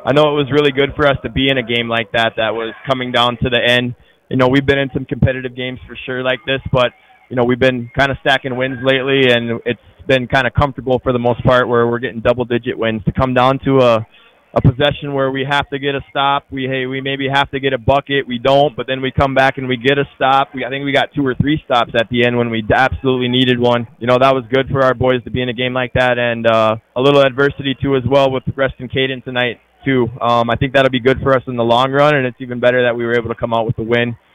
I know it was really good for us to be in a game like that was coming down to the end. We've been in some competitive games for sure like this, but we've been kind of stacking wins lately, and it's been kind of comfortable for the most part where we're getting double-digit wins. To come down to a possession where we have to get a stop, we maybe have to get a bucket, we don't, but then we come back and we get a stop. I think we got 2 or 3 stops at the end when we absolutely needed one. That was good for our boys to be in a game like that, and a little adversity too as well with Reston Caden tonight too. I think that'll be good for us in the long run, and it's even better that we were able to come out with the win.